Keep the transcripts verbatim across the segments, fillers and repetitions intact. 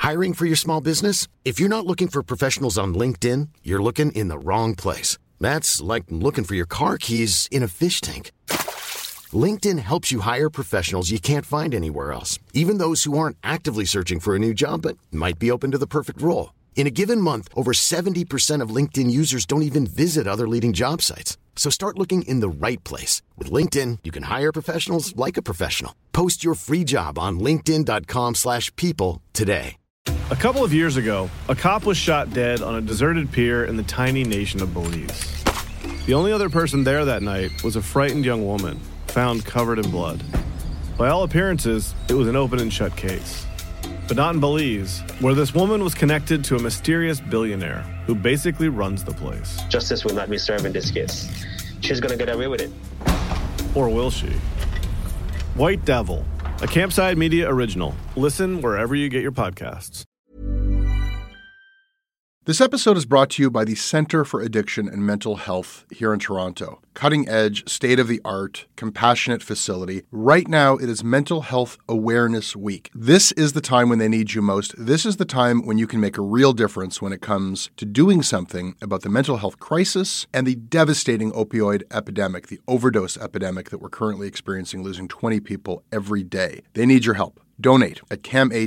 Hiring for your small business? If you're not looking for professionals on LinkedIn, you're looking in the wrong place. That's like looking for your car keys in a fish tank. LinkedIn helps you hire professionals you can't find anywhere else, even those who aren't actively searching for a new job but might be open to the perfect role. In a given month, over seventy percent of LinkedIn users don't even visit other leading job sites. So start looking in the right place. With LinkedIn, you can hire professionals like a professional. Post your free job on linkedin.com slash people today. A couple of years ago, a cop was shot dead on a deserted pier in the tiny nation of Belize. The only other person there that night was a frightened young woman, found covered in blood. By all appearances, it was an open and shut case. But not in Belize, where this woman was connected to a mysterious billionaire who basically runs the place. Justice will not be served in this case. She's gonna get away with it. Or will she? White Devil, a Campside Media original. Listen wherever you get your podcasts. This episode is brought to you by the Center for Addiction and Mental Health here in Toronto. Cutting-edge, state-of-the-art, compassionate facility. Right now, it is Mental Health Awareness Week. This is the time when they need you most. This is the time when you can make a real difference when it comes to doing something about the mental health crisis and the devastating opioid epidemic, the overdose epidemic that we're currently experiencing, losing twenty people every day. They need your help. Donate at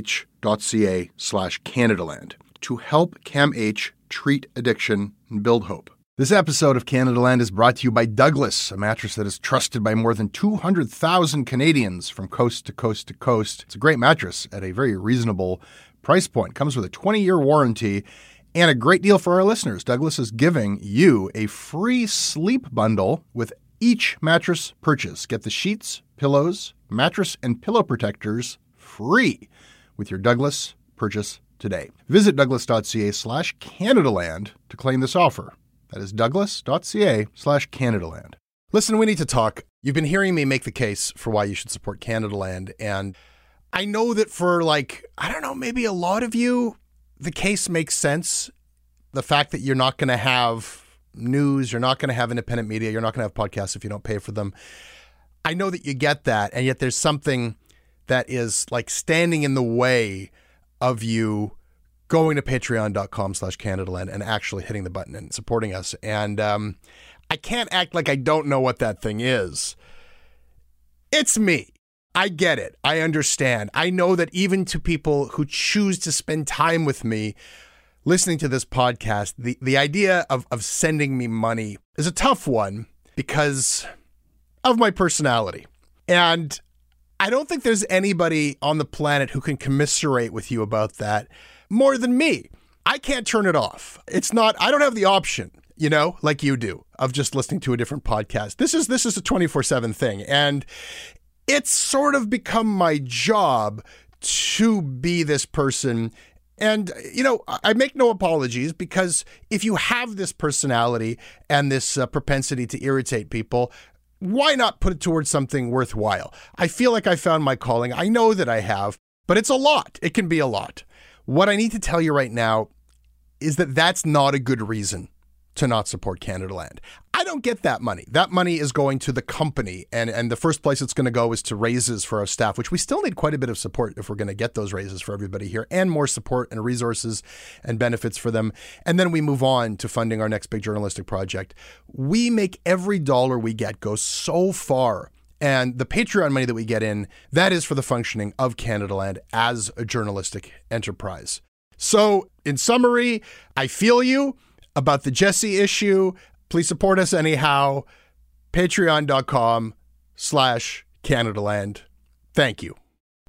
camh.ca slash Canadaland. to help CAMH treat addiction and build hope. This episode of Canadaland is brought to you by Douglas, a mattress that is trusted by more than two hundred thousand Canadians from coast to coast to coast. It's a great mattress at a very reasonable price point. Comes with a twenty-year warranty and a great deal for our listeners. Douglas is giving you a free sleep bundle with each mattress purchase. Get the sheets, pillows, mattress, and pillow protectors free with your Douglas purchase today. Visit douglas.ca slash Canadaland to claim this offer. That is douglas.ca slash Canadaland. Listen, we need to talk. You've been hearing me make the case for why you should support Canadaland. And I know that for like, I don't know, maybe a lot of you, the case makes sense. The fact that you're not going to have news, you're not going to have independent media, you're not going to have podcasts if you don't pay for them. I know that you get that. And yet there's something that is like standing in the way of you going to patreon.com slash Canadaland and actually hitting the button and supporting us. And um, I can't act like I don't know what that thing is. It's me. I get it. I understand. I know that even to people who choose to spend time with me listening to this podcast, the, the idea of, of sending me money is a tough one because of my personality. And I don't think there's anybody on the planet who can commiserate with you about that more than me. I can't turn it off. It's not, I don't have the option, you know, like you do, of just listening to a different podcast. This is, this is a twenty-four seven thing. And it's sort of become my job to be this person. And, you know, I make no apologies because if you have this personality and this uh, propensity to irritate people, why not put it towards something worthwhile? I feel like I found my calling. I know that I have, but it's a lot. It can be a lot. What I need to tell you right now is that that's not a good reason to not support Canadaland. I don't get that money. That money is going to the company, and, and the first place it's going to go is to raises for our staff, which we still need quite a bit of support if we're going to get those raises for everybody here, and more support and resources and benefits for them. And then we move on to funding our next big journalistic project. We make every dollar we get go so far. And the Patreon money that we get in, that is for the functioning of Canadaland as a journalistic enterprise. So in summary, I feel you about the Jesse issue. Please support us anyhow. Patreon.com slash Canadaland. Thank you.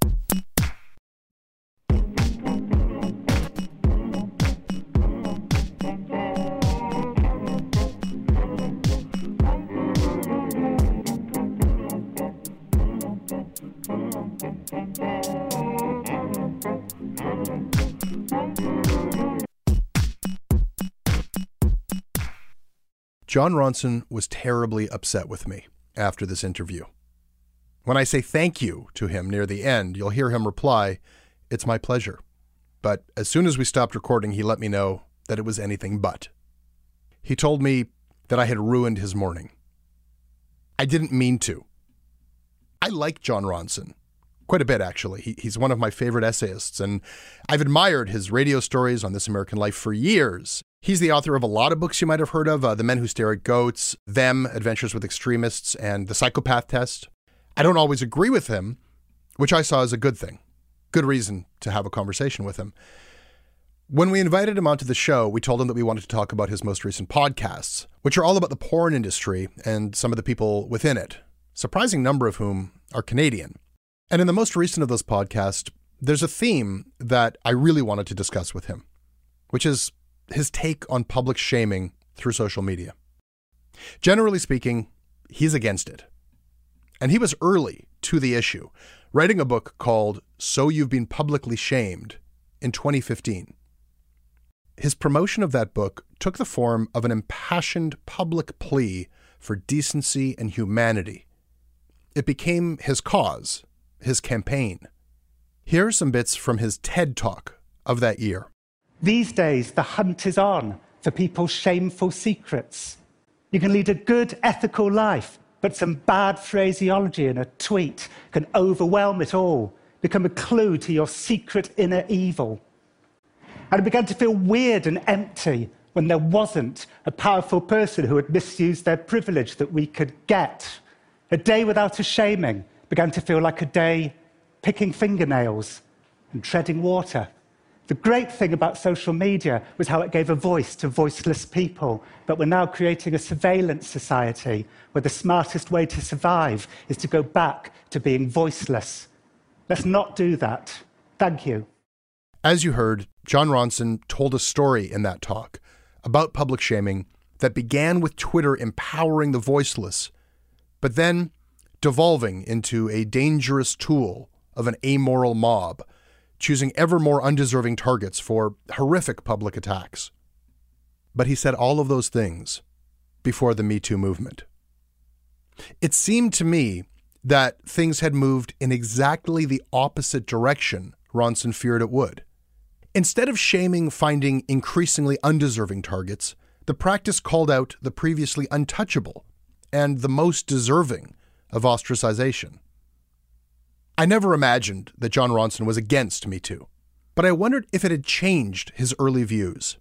Jon Ronson was terribly upset with me after this interview. When I say thank you to him near the end, you'll hear him reply, "It's my pleasure." But as soon as we stopped recording, he let me know that it was anything but. He told me that I had ruined his morning. I didn't mean to. I like Jon Ronson. quite a bit, actually. He, he's one of my favorite essayists, and I've admired his radio stories on This American Life for years. He's the author of a lot of books you might have heard of, uh, The Men Who Stare at Goats, Them, Adventures with Extremists, and The Psychopath Test. I don't always agree with him, which I saw as a good thing. Good reason to have a conversation with him. When we invited him onto the show, we told him that we wanted to talk about his most recent podcasts, which are all about the porn industry and some of the people within it, surprising number of whom are Canadian. And in the most recent of those podcasts, there's a theme that I really wanted to discuss with him, which is his take on public shaming through social media. Generally speaking, he's against it. And he was early to the issue, writing a book called So You've Been Publicly Shamed in twenty fifteen. His promotion of that book took the form of an impassioned public plea for decency and humanity. It became his cause, his campaign. Here are some bits from his TED Talk of that year. These days, the hunt is on for people's shameful secrets. You can lead a good, ethical life, but some bad phraseology in a tweet can overwhelm it all, become a clue to your secret inner evil. And it began to feel weird and empty when there wasn't a powerful person who had misused their privilege that we could get. A day without a shaming began to feel like a day picking fingernails and treading water. The great thing about social media was how it gave a voice to voiceless people, but we're now creating a surveillance society where the smartest way to survive is to go back to being voiceless. Let's not do that. Thank you. As you heard, Jon Ronson told a story in that talk about public shaming that began with Twitter empowering the voiceless, but then devolving into a dangerous tool of an amoral mob, choosing ever more undeserving targets for horrific public attacks. But he said all of those things before the Me Too movement. It seemed to me that things had moved in exactly the opposite direction Ronson feared it would. Instead of shaming finding increasingly undeserving targets, the practice called out the previously untouchable and the most deserving of ostracization. I never imagined that Jon Ronson was against Me Too, but I wondered if it had changed his early views.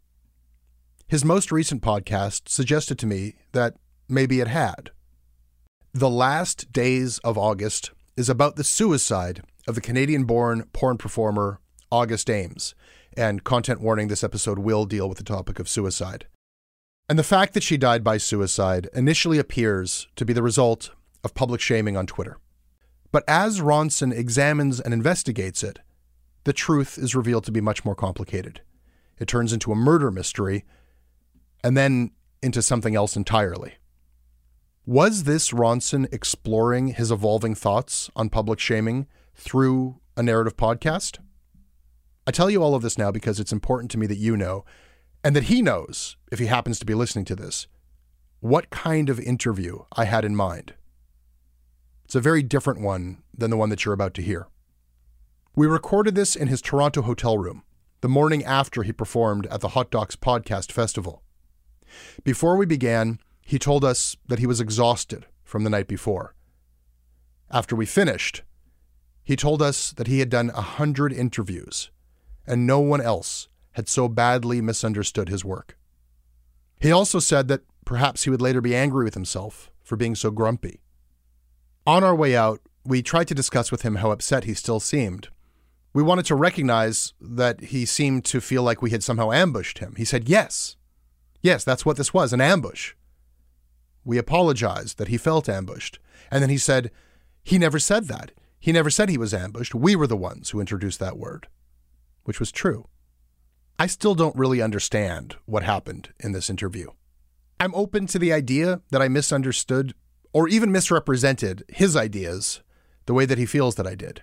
His most recent podcast suggested to me that maybe it had. The Last Days of August is about the suicide of the Canadian-born porn performer August Ames, and content warning, this episode will deal with the topic of suicide. And the fact that she died by suicide initially appears to be the result of public shaming on Twitter. But as Ronson examines and investigates it, the truth is revealed to be much more complicated. It turns into a murder mystery, and then into something else entirely. Was this Ronson exploring his evolving thoughts on public shaming through a narrative podcast? I tell you all of this now because it's important to me that you know, and that he knows, if he happens to be listening to this, what kind of interview I had in mind. It's a very different one than the one that you're about to hear. We recorded this in his Toronto hotel room, the morning after he performed at the Hot Docs Podcast Festival. Before we began, he told us that he was exhausted from the night before. After we finished, he told us that he had done a hundred interviews, and no one else had so badly misunderstood his work. He also said that perhaps he would later be angry with himself for being so grumpy. On our way out, we tried to discuss with him how upset he still seemed. We wanted to recognize that he seemed to feel like we had somehow ambushed him. He said, yes, yes, that's what this was, an ambush. We apologized that he felt ambushed. And then he said, he never said that. He never said he was ambushed. We were the ones who introduced that word, which was true. I still don't really understand what happened in this interview. I'm open to the idea that I misunderstood or even misrepresented his ideas the way that he feels that I did.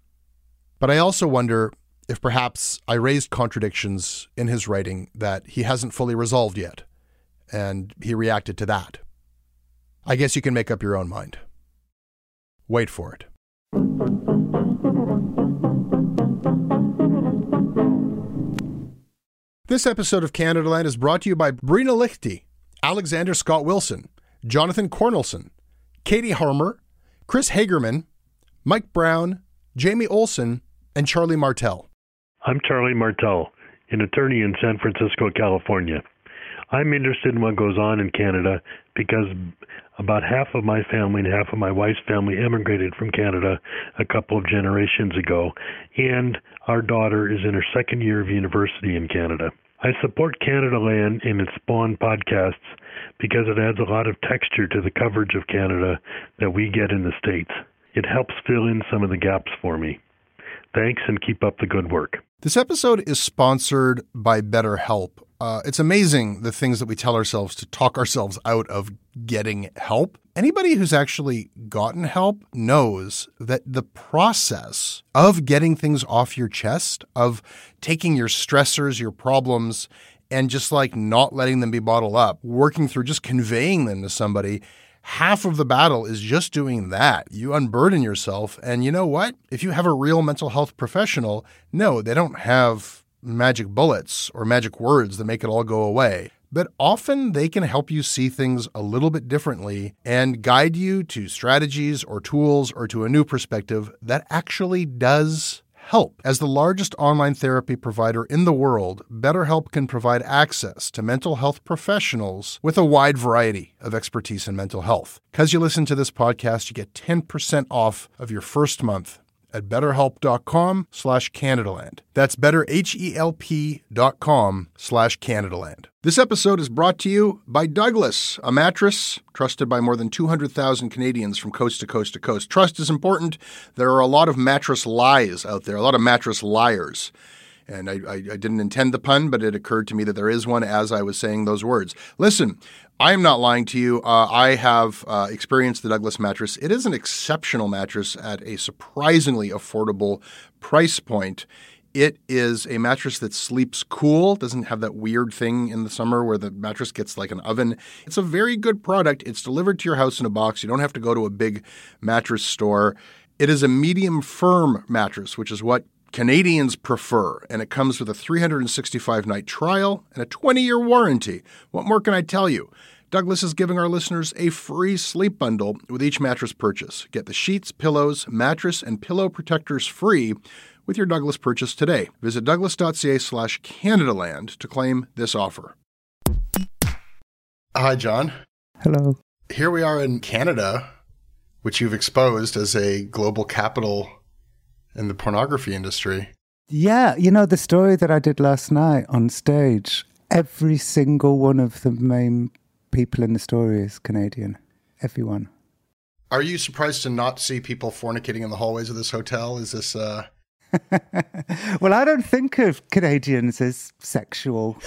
But I also wonder if perhaps I raised contradictions in his writing that he hasn't fully resolved yet, and he reacted to that. I guess you can make up your own mind. Wait for it. This episode of Canadaland is brought to you by Brina Lichty, Alexander Scott Wilson, Jonathan Cornelson, Katie Harmer, Chris Hagerman, Mike Brown, Jamie Olson and Charlie Martel. I'm Charlie Martel, an attorney in San Francisco, California. I'm interested in what goes on in Canada because about half of my family and half of my wife's family immigrated from Canada a couple of generations ago, and our daughter is in her second year of university in Canada. I support Canadaland and its Spawn podcasts because it adds a lot of texture to the coverage of Canada that we get in the States. It helps fill in some of the gaps for me. Thanks, and keep up the good work. This episode is sponsored by BetterHelp. Uh, it's amazing the things that we tell ourselves to talk ourselves out of getting help. Anybody who's actually gotten help knows that the process of getting things off your chest, of taking your stressors, your problems, and just like not letting them be bottled up, working through just conveying them to somebody, half of the battle is just doing that. You unburden yourself. And you know what? If you have a real mental health professional, no, they don't have magic bullets or magic words that make it all go away. But often they can help you see things a little bit differently and guide you to strategies or tools or to a new perspective that actually does help. As the largest online therapy provider in the world, BetterHelp can provide access to mental health professionals with a wide variety of expertise in mental health. Because you listen to this podcast, you get ten percent off of your first month at betterhelp.com slash Canadaland. That's betterhelp.com slash Canadaland. This episode is brought to you by Douglas, a mattress trusted by more than two hundred thousand Canadians from coast to coast to coast. Trust is important. There are a lot of mattress lies out there, a lot of mattress liars. And I, I, I didn't intend the pun, but it occurred to me that there is one as I was saying those words. Listen, I am not lying to you. Uh, I have uh, experienced the Douglas mattress. It is an exceptional mattress at a surprisingly affordable price point. It is a mattress that sleeps cool, doesn't have that weird thing in the summer where the mattress gets like an oven. It's a very good product. It's delivered to your house in a box. You don't have to go to a big mattress store. It is a medium firm mattress, which is what Canadians prefer, and it comes with a three hundred sixty-five night trial and a twenty-year warranty. What more can I tell you? Douglas is giving our listeners a free sleep bundle with each mattress purchase. Get the sheets, pillows, mattress, and pillow protectors free with your Douglas purchase today. Visit douglas.ca slash Canadaland to claim this offer. Hi, John. Hello. Here we are in Canada, which you've exposed as a global capital in the pornography industry. Yeah, you know, the story that I did last night on stage, every single one of the main people in the story is Canadian. Everyone. Are you surprised to not see people fornicating in the hallways of this hotel? Is this... uh Well, I don't think of Canadians as sexual.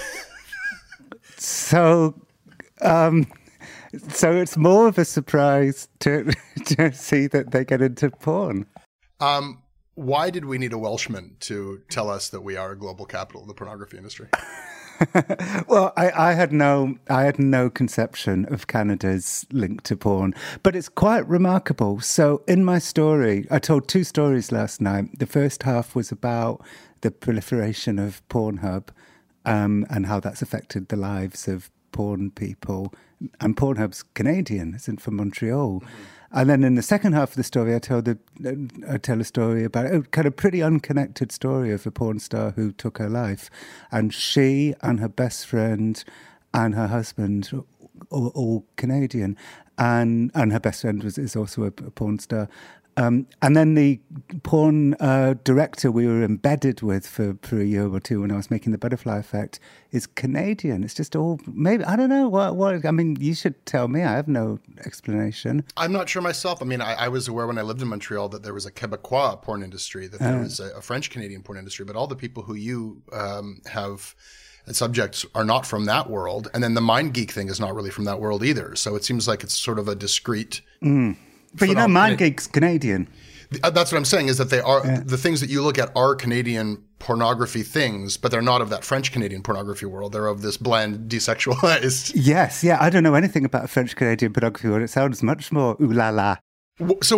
so, um, so it's more of a surprise to, to see that they get into porn. Um, why did we need a Welshman to tell us that we are a global capital of the pornography industry? Well, I, I had no, I had no conception of Canada's link to porn, but it's quite remarkable. So, in my story, I told two stories last night. The first half was about the proliferation of Pornhub um, and how that's affected the lives of porn people. And Pornhub's Canadian, isn't from Montreal. Mm-hmm. And then in the second half of the story, I tell the I tell a story about a kind of pretty unconnected story of a porn star who took her life, and she and her best friend and her husband all, all Canadian, and and her best friend was is also a, a porn star. Um, and then the porn uh, director we were embedded with for, for a year or two when I was making The Butterfly Effect is Canadian. It's just all, maybe, I don't know, what, what I mean, you should tell me. I have no explanation. I'm not sure myself. I mean, I, I was aware when I lived in Montreal that there was a Quebecois porn industry, that there uh, was a, a French-Canadian porn industry, but all the people who you um, have subjects are not from that world. And then the Mind Geek thing is not really from that world either. So it seems like it's sort of a discrete... Mm. But you know, Mind Geek's Canadian. That's what I'm saying, is that they are yeah. the things that you look at are Canadian pornography things, but they're not of that French-Canadian pornography world. They're of this bland, desexualized. Yes, yeah. I don't know anything about French-Canadian pornography world. It sounds much more ooh la la. So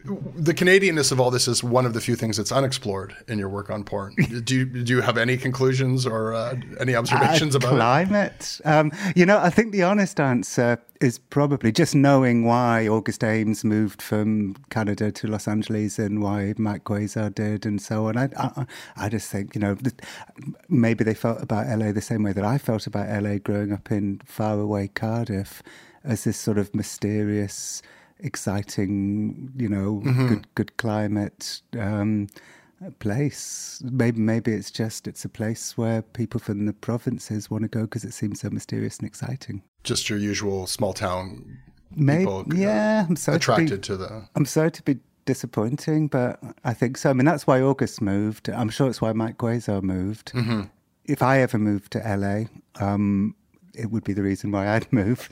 the Canadianness of all this is one of the few things that's unexplored in your work on porn. do you do you have any conclusions or uh, any observations uh, about climate? it? Um, you know, I think the honest answer is probably just knowing why August Ames moved from Canada to Los Angeles and why Mike Quasar did and so on. I, I, I just think, you know, maybe they felt about L A the same way that I felt about L A growing up in faraway Cardiff, as this sort of mysterious, exciting, you know, mm-hmm. good good climate um, place. Maybe maybe it's just it's a place where people from the provinces want to go because it seems so mysterious and exciting. Just your usual small town maybe, people yeah, I'm sorry attracted to, be, to the... I'm sorry to be disappointing, but I think so. I mean, that's why August moved. I'm sure it's why Mike Quasar moved. Mm-hmm. If I ever moved to L A, um, it would be the reason why I'd move.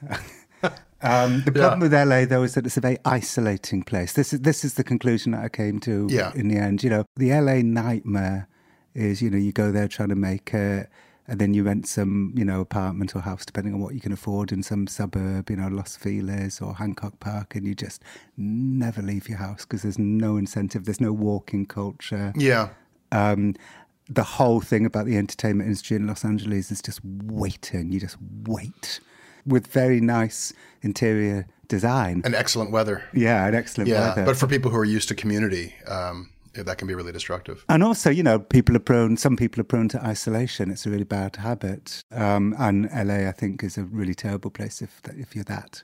Um, the problem yeah. with L A, though, is that it's a very isolating place. This is this is the conclusion that I came to yeah. in the end. You know, the L A nightmare is, you know, you go there trying to make it, and then you rent some, you know, apartment or house, depending on what you can afford, in some suburb, you know, Los Feliz or Hancock Park, and you just never leave your house because there's no incentive, there's no walking culture. Yeah. Um, the whole thing about the entertainment industry in Los Angeles is just waiting. You just wait. With very nice interior design. And excellent weather. Yeah, and excellent yeah, weather. But for people who are used to community, um, that can be really destructive. And also, you know, people are prone, some people are prone to isolation. It's a really bad habit. Um, and L A, I think, is a really terrible place if if you're that.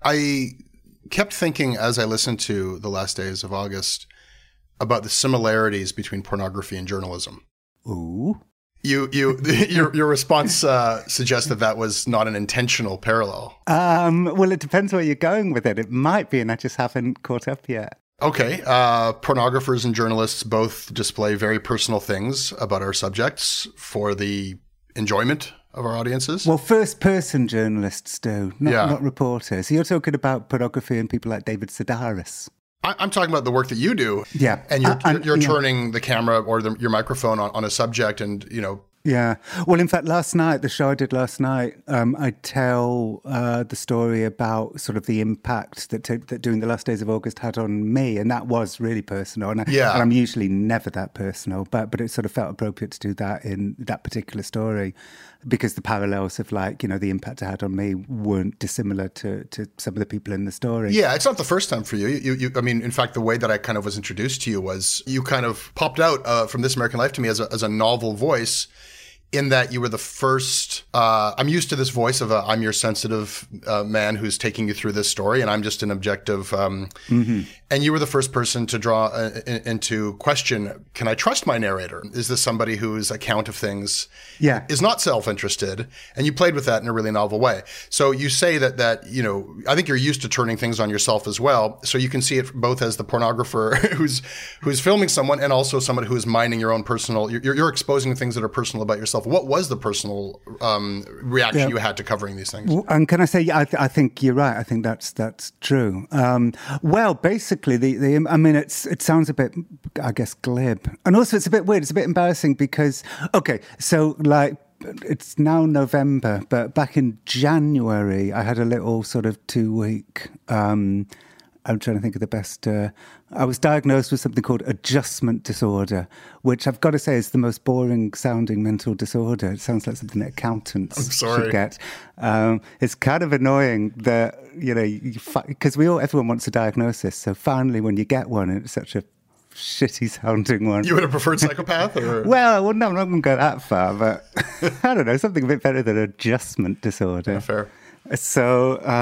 I kept thinking as I listened to The Last Days of August about the similarities between pornography and journalism. Ooh. You, you, your, your response uh, suggests that that was not an intentional parallel. Um, well, it depends where you're going with it. It might be, and I just haven't caught up yet. Okay. Uh, pornographers and journalists both display very personal things about our subjects for the enjoyment of our audiences. Well, first-person journalists do, not, yeah. not reporters. You're talking about pornography and people like David Sedaris. I'm talking about the work that you do. Yeah. And you're, uh, and, you're yeah. turning the camera or the, your microphone on, on a subject and, you know. Yeah. Well, in fact, last night, the show I did last night, um, I tell uh, the story about sort of the impact that, t- that doing The Last Days of August had on me. And that was really personal. And, I, yeah. and I'm usually never that personal, but, but it sort of felt appropriate to do that in that particular story because the parallels of, like, you know, the impact it had on me weren't dissimilar to, to some of the people in the story. Yeah, it's not the first time for you. You, you I mean, in fact, the way that I kind of was introduced to you was you kind of popped out uh, from This American Life to me as a, as a novel voice, in that you were the first, uh, I'm used to this voice of a, I'm your sensitive uh, man who's taking you through this story, and I'm just an objective. Um, mm-hmm. And you were the first person to draw uh, into question, can I trust my narrator? Is this somebody whose account of things yeah. is not self-interested? And you played with that in a really novel way. So you say that, that, you know, I think you're used to turning things on yourself as well. So you can see it both as the pornographer who's who's filming someone and also someone who is minding your own personal, you're, you're exposing things that are personal about yourself. What was the personal um, reaction yeah. you had to covering these things? And can I say, I, th- I think you're right. I think that's that's true. Um, well, basically, the, the I mean, it's it sounds a bit, I guess, glib, and also it's a bit weird. It's a bit embarrassing because, okay, so like. It's now November, but back in January, I had a little sort of two-week. Um, I'm trying to think of the best. Uh, I was diagnosed with something called adjustment disorder, which I've got to say is the most boring-sounding mental disorder. It sounds like something that accountants should get. Um, it's kind of annoying that, you know, because we all everyone wants a diagnosis. So finally, when you get one, it's such a shitty sounding one. You would have preferred psychopath? Or? Well, well, no, I'm not going to go that far, but I don't know, something a bit better than adjustment disorder. Yeah, fair. So, uh,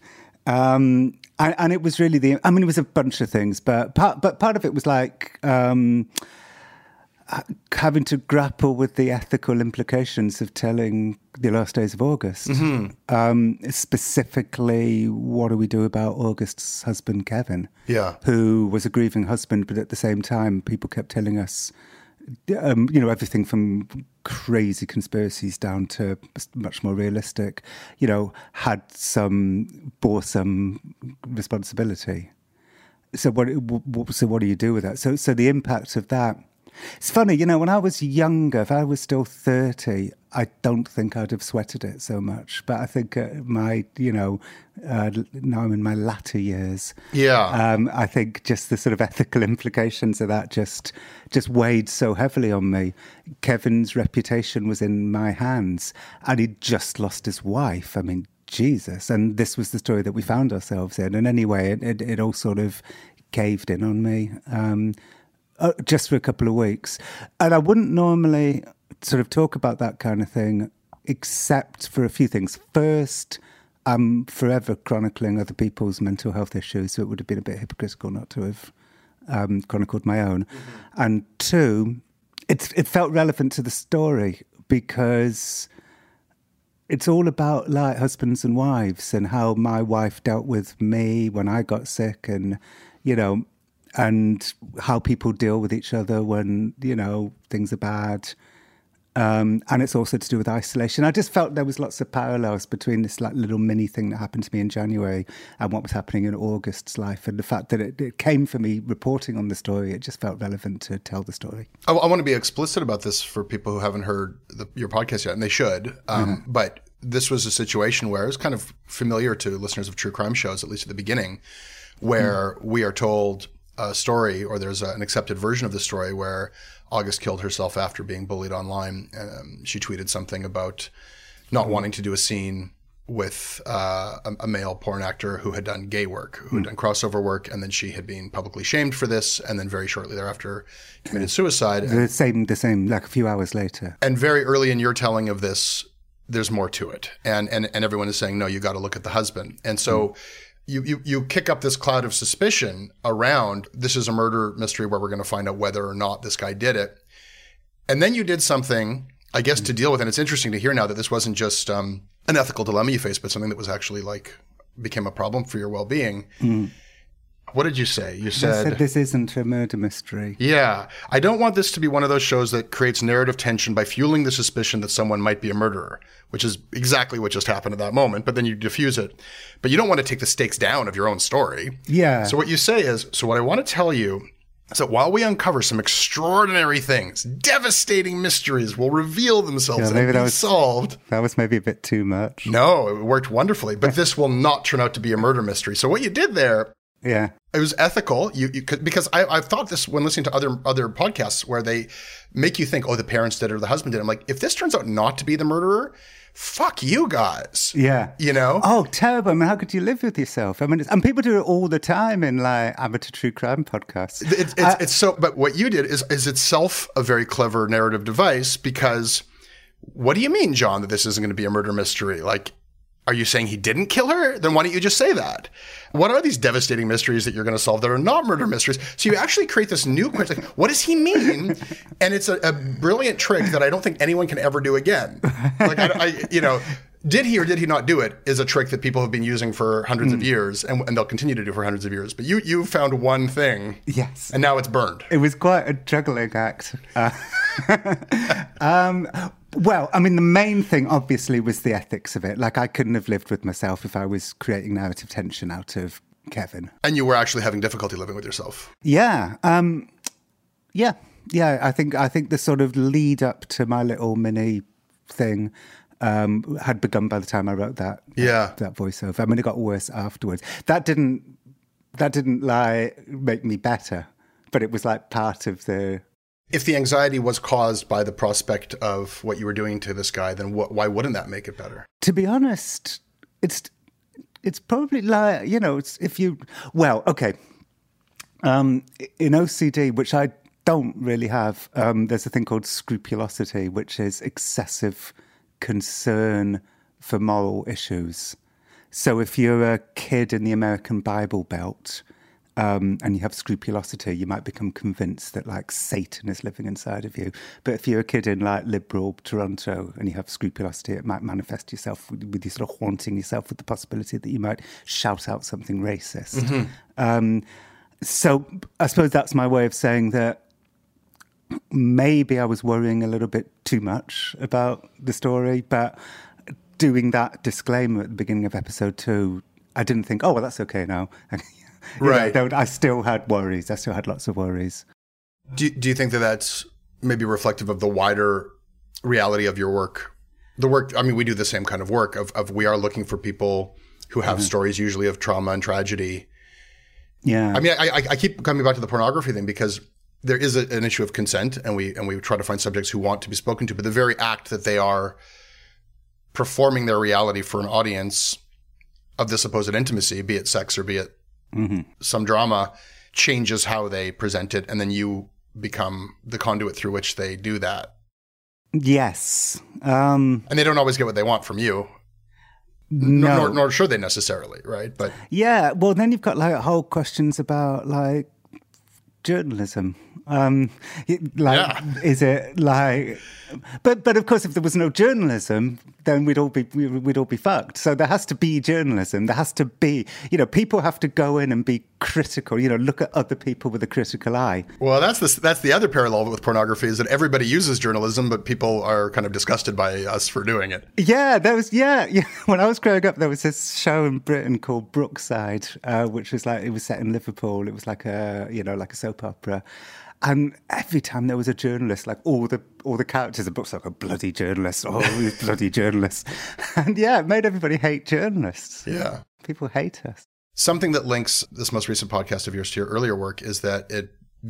um, and, and it was really the, I mean, it was a bunch of things, but part, but part of it was like um, having to grapple with the ethical implications of telling The Last Days of August. Mm-hmm. Um, specifically, what do we do about August's husband, Kevin? Yeah. Who was a grieving husband, but at the same time, people kept telling us, um, you know, everything from crazy conspiracies down to much more realistic, you know, had some, bore some responsibility. So what, so what do you do with that? So, so the impact of that It's funny, you know, when I was younger, if I was still thirty, I don't think I'd have sweated it so much. But I think uh, my, you know, uh, now I'm in my latter years. Yeah. Um, I think just the sort of ethical implications of that just just weighed so heavily on me. Kevin's reputation was in my hands, and he'd just lost his wife. I mean, Jesus. And this was the story that we found ourselves in. And anyway, it, it, it all sort of caved in on me. Um Uh, just for a couple of weeks. And I wouldn't normally sort of talk about that kind of thing, except for a few things. First, I'm forever chronicling other people's mental health issues, so it would have been a bit hypocritical not to have um, chronicled my own. Mm-hmm. And two, it's, it felt relevant to the story because it's all about like husbands and wives and how my wife dealt with me when I got sick, and, you know, and how people deal with each other when, you know, things are bad. Um, and it's also to do with isolation. I just felt there was lots of parallels between this like little mini thing that happened to me in January and what was happening in August's life. And the fact that it, it came for me reporting on the story, it just felt relevant to tell the story. I, I want to be explicit about this for people who haven't heard the, your podcast yet, and they should. Um, mm-hmm. But this was a situation where it was kind of familiar to listeners of true crime shows, at least at the beginning, where mm. we are told a story, or there's a, an accepted version of the story where August killed herself after being bullied online. Um, she tweeted something about not wanting to do a scene with uh, a, a male porn actor who had done gay work, who had done crossover work, and then she had been publicly shamed for this, and then very shortly thereafter committed suicide. The same, the same, like a few hours later. And very early in your telling of this, there's more to it, and and and everyone is saying, no, you got to look at the husband, and so. Mm. You, you you kick up this cloud of suspicion around this is a murder mystery where we're going to find out whether or not this guy did it. And then you did something, I guess, to deal with, and it's interesting to hear now that this wasn't just um, an ethical dilemma you faced, but something that was actually like became a problem for your well-being. Mm. What did you say? You said, I said this isn't a murder mystery. Yeah. I don't want this to be one of those shows that creates narrative tension by fueling the suspicion that someone might be a murderer, which is exactly what just happened at that moment, but then you diffuse it. But you don't want to take the stakes down of your own story. Yeah. So what you say is, so what I want to tell you is that while we uncover some extraordinary things, devastating mysteries will reveal themselves yeah, and be that was, solved. That was maybe a bit too much. No, it worked wonderfully, but this will not turn out to be a murder mystery. So what you did there, yeah, it was ethical. You, you could, because I, I've thought this when listening to other other podcasts where they make you think, oh, the parents did it or the husband did it. I'm like, if this turns out not to be the murderer, fuck you guys. Yeah. You know? Oh, terrible. I mean, how could you live with yourself? I mean, it's, and people do it all the time in like amateur true crime podcasts. It, it's, uh, it's so, but what you did is, is itself a very clever narrative device, because what do you mean, John, that this isn't going to be a murder mystery? Like, are you saying he didn't kill her? Then why don't you just say that? What are these devastating mysteries that you're going to solve that are not murder mysteries? So you actually create this new question. Like, what does he mean? And it's a, a brilliant trick that I don't think anyone can ever do again. Like, I, I, you know, did he or did he not do it is a trick that people have been using for hundreds mm. of years, and, and they'll continue to do for hundreds of years. But you you found one thing. Yes. And now it's burned. It was quite a juggling act. Uh, um, well, I mean, the main thing, obviously, was the ethics of it. Like, I couldn't have lived with myself if I was creating narrative tension out of Kevin. And you were actually having difficulty living with yourself. Yeah. Um, yeah. Yeah. I think I think the sort of lead up to my little mini thing um, had begun by the time I wrote that. Yeah. That, that voiceover. I mean, it got worse afterwards. That didn't, that didn't like make me better, but it was like part of the... If the anxiety was caused by the prospect of what you were doing to this guy, then what, why wouldn't that make it better? To be honest, it's it's probably like, you know, it's if you... Well, okay. Um, in O C D, which I don't really have, um, there's a thing called scrupulosity, which is excessive concern for moral issues. So if you're a kid in the American Bible Belt... Um, and you have scrupulosity, you might become convinced that, like, Satan is living inside of you. But if you're a kid in, like, liberal Toronto and you have scrupulosity, it might manifest yourself with, with you sort of haunting yourself with the possibility that you might shout out something racist. Mm-hmm. Um, so I suppose that's my way of saying that maybe I was worrying a little bit too much about the story, but doing that disclaimer at the beginning of episode two, I didn't think, oh, well, that's okay now. You right. Know, I still had worries. I still had lots of worries. Do, do you think that that's maybe reflective of the wider reality of your work? The work, I mean, we do the same kind of work of, of we are looking for people who have mm-hmm. stories usually of trauma and tragedy. Yeah. I mean, I, I, I keep coming back to the pornography thing because there is a, an issue of consent, and we and we try to find subjects who want to be spoken to, but the very act that they are performing their reality for an audience of the supposed intimacy, be it sex or be it mm-hmm. some drama, changes how they present it, and then you become the conduit through which they do that. Yes. Um, and they don't always get what they want from you. No. Nor, nor should they necessarily, right? But yeah, well, then you've got like whole questions about like journalism. Um, like, yeah. Is it like, but but of course, if there was no journalism, then we'd all be we'd all be fucked. So there has to be journalism. There has to be, you know, people have to go in and be critical. You know, look at other people with a critical eye. Well, that's the that's the other parallel with pornography is that everybody uses journalism, but people are kind of disgusted by us for doing it. Yeah, there was yeah, yeah. When I was growing up, there was this show in Britain called Brookside, uh, which was like it was set in Liverpool. It was like a you know like a soap opera. And every time there was a journalist, like all the all the characters in books, like a bloody journalist, oh, these bloody journalists. And yeah, it made everybody hate journalists. Yeah. People hate us. Something that links this most recent podcast of yours to your earlier work is that it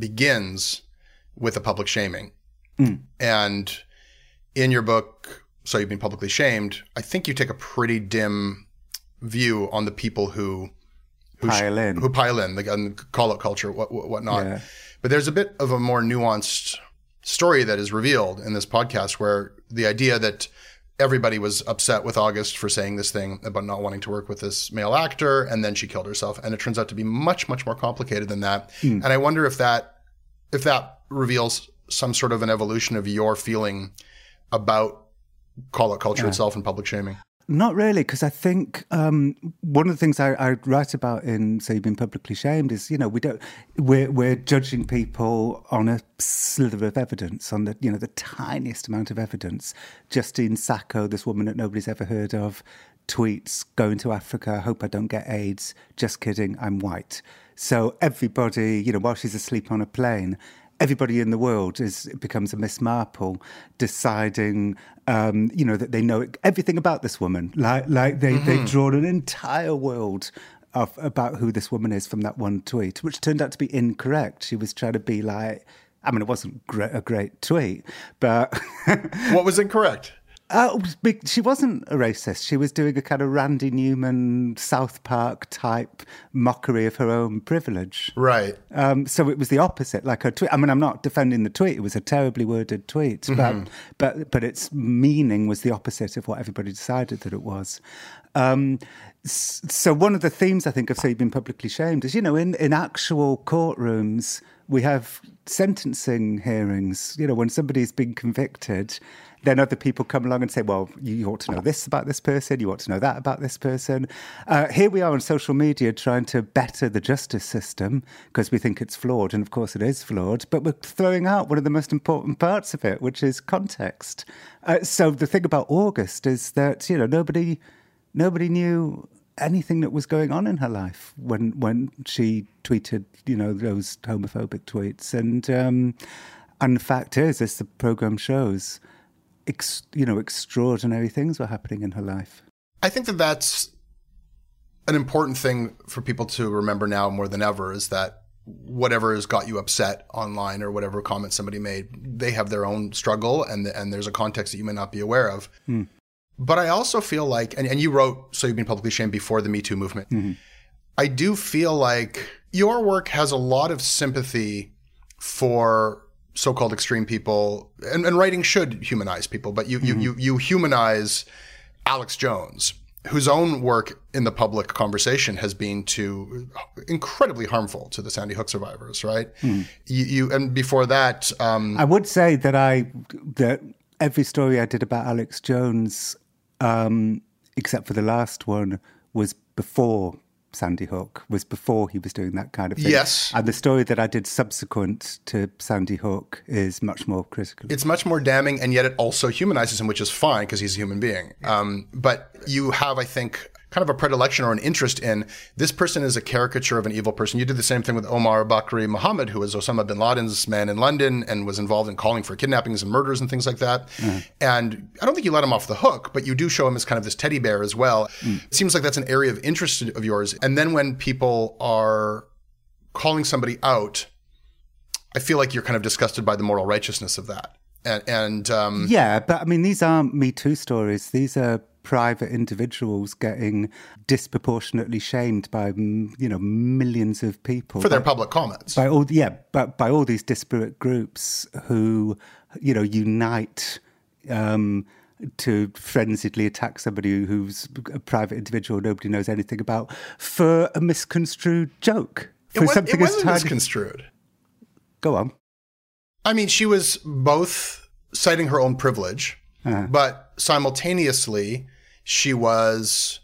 begins with a public shaming. Mm. And in your book, So You've Been Publicly Shamed, I think you take a pretty dim view on the people who who pile in, who pile in, the and call it culture, what whatnot. Yeah. But there's a bit of a more nuanced story that is revealed in this podcast where the idea that everybody was upset with August for saying this thing about not wanting to work with this male actor, and then she killed herself. And it turns out to be much, much more complicated than that. Mm. And I wonder if that if that reveals some sort of an evolution of your feeling about call it culture yeah. itself and public shaming. Not really, because I think um, one of the things I, I write about in So You've Been Publicly Shamed is, you know, we don't we're we're judging people on a slither of evidence, on the you know the tiniest amount of evidence. Justine Sacco, this woman that nobody's ever heard of, tweets, "Going to Africa, hope I don't get AIDS. Just kidding, I'm white." So everybody, you know, while she's asleep on a plane, everybody in the world is it becomes a Miss Marple, deciding, um, you know, that they know everything about this woman. Like, like they mm-hmm. they've drawn an entire world of about who this woman is from that one tweet, which turned out to be incorrect. She was trying to be like, I mean, it wasn't great, a great tweet, but what was incorrect? Uh, she wasn't a racist. She was doing a kind of Randy Newman, South Park type mockery of her own privilege. Right. Um, so it was the opposite. Like her tweet. I mean, I'm not defending the tweet. It was a terribly worded tweet, mm-hmm. but but but its meaning was the opposite of what everybody decided that it was. Um, so one of the themes I think of So You've Been Publicly Shamed is, you know, in in actual courtrooms we have sentencing hearings. You know, when somebody's been convicted, then other people come along and say, well, you ought to know this about this person, you ought to know that about this person. Uh, here we are on social media trying to better the justice system because we think it's flawed, and of course it is flawed, but we're throwing out one of the most important parts of it, which is context. Uh, so the thing about August is that, you know, nobody nobody knew anything that was going on in her life when when she tweeted, you know, those homophobic tweets. And, um, and the fact is, as the programme shows, Ex, you know, extraordinary things were happening in her life. I think that that's an important thing for people to remember now more than ever is that whatever has got you upset online or whatever comment somebody made, they have their own struggle and and there's a context that you may not be aware of. Mm. But I also feel like, and, and you wrote So You've Been Publicly Shamed before the Me Too movement. Mm-hmm. I do feel like your work has a lot of sympathy for so-called extreme people, and, and writing should humanize people, but you, mm-hmm. you, you, you humanize Alex Jones, whose own work in the public conversation has been to incredibly harmful to the Sandy Hook survivors, right? Mm. You, you, and before that, um, I would say that I, that every story I did about Alex Jones, um, except for the last one, was before Sandy Hook, was before he was doing that kind of thing. Yes. And the story that I did subsequent to Sandy Hook is much more critical. It's much more damning, and yet it also humanizes him, which is fine because he's a human being. Um, but you have, I think, kind of a predilection or an interest in this person is a caricature of an evil person. You did the same thing with Omar Bakri Muhammad, who was Osama bin Laden's man in London and was involved in calling for kidnappings and murders and things like that. Mm. And I don't think you let him off the hook, but you do show him as kind of this teddy bear as well. Mm. It seems like that's an area of interest of yours. And then when people are calling somebody out, I feel like you're kind of disgusted by the moral righteousness of that. And, and um, yeah, but I mean, these aren't Me Too stories. These are private individuals getting disproportionately shamed by, you know, millions of people for their by, public comments. By all, yeah, but by all these disparate groups who, you know, unite um, to frenziedly attack somebody who's a private individual nobody knows anything about for a misconstrued joke. For it, was, something it wasn't as tiny... misconstrued. Go on. I mean, she was both citing her own privilege, uh-huh. but simultaneously, she was